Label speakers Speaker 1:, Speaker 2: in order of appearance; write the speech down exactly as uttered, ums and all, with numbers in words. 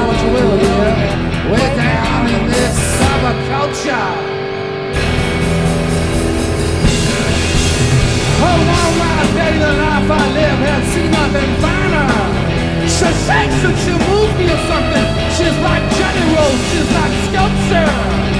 Speaker 1: call what you will, yeah. Way down in this cyber culture. Hold on, my day, the life I live had seen nothing finer. She shakes and she moves me or something. She's like Jenny Rose, she's like sculpture.